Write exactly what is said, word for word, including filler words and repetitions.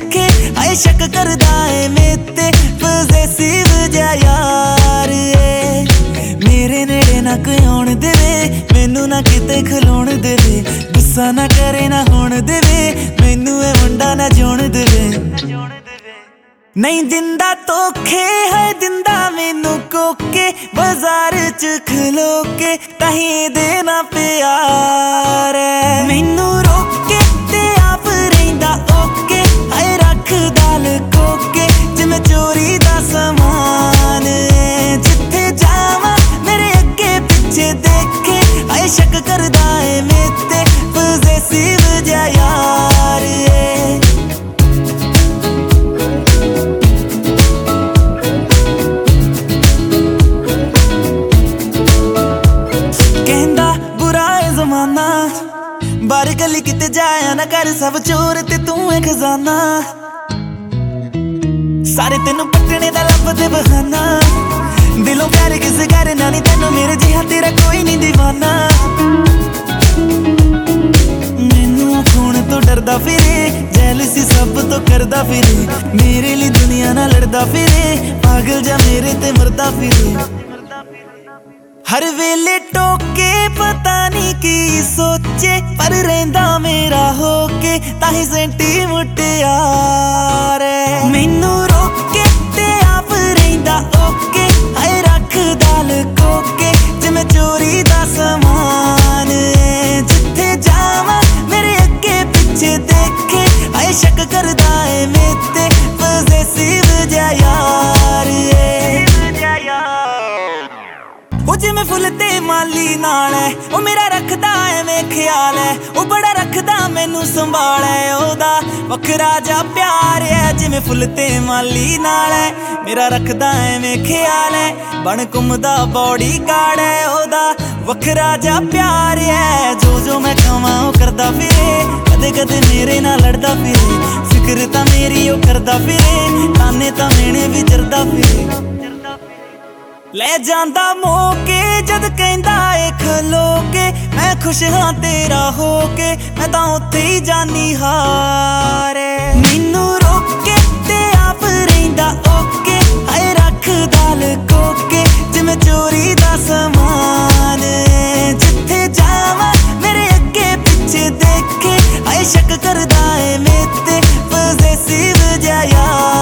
देखे आए शक करदा है मेते पॉजेसिव जा यार ए मेरे नेड़े ना कोई आउण देवे मैनू ना किते खलोण देवे गुस्सा ना करे ना होण देवे मैनू ए मुंडा ना जोण देवे नहीं दिंदा धोखे है दिंदा मैनू कोके बाजार च खलो के ताही देना प्यार मैनू रोके ते आप रहिंदा ओके हाय रखदा लुकोके जिवें चोरी दा समान जिथे जावां मेरे अगे पिछे देखे हाय शक करदा है मेते पॉजेसिव जा यार बार गली किते जाया ना कर सब चोर ते तू है खजाना सारे तेनू पटने दा लभदे बहाना दिलों प्यार किस करना नहीं तेनू मेरे जिहा तेरा कोई नहीं दीवाना मैनू खून तो डरदा फिरे जेलसी सब तो करदा फिरे मेरे लिए दुनिया ना लड़दा फिरे पागल जा मेरे ते मरदा फिरे हर वेले टोके पता नहीं की सोचे पर रहिंदा मेरा होके ताही सेंटी मुटियार मैनू रोके ते आप रहिंदा ओके हाय रखदा लुकोके जिवें चोरी दा समान जिथे जावां मेरे अगे पिछे देखे हाय शक करदा है मेते पॉजेसिव जा यार ओ जिवें फुल ते माली नाल है ओ मेरा रखदा एवें ख्याल है ओ बड़ा रखदा मैनू संभाल है ओदा वखरा जा प्यार है जिवें फुल ते माली नाल है मेरा रखदा एवें ख्याल है बन घुमदा बॉडी गार्ड है ओदा वखरा जा प्यार है जो जो मैं कहां ओ करदा फिरे कदे कदे मेरे नाल लड़दा फिरे फिक्र तां मेरी ओ करदा फिरे ताने तां मेने भी जरदा फिरे ले जांदा मोके जद कहंदा ए खलो के मैं खुश हाँ तेरा होके मैं तां उत्थे ही जानी हार मैनू रोके ते आप रहिंदा ओके हाय रखदा लुकोके जिवें चोरी दा समान जिथे जावां मेरे अगे पिछे देखे हाय शक करदा है मेते पॉजेसिव जा यार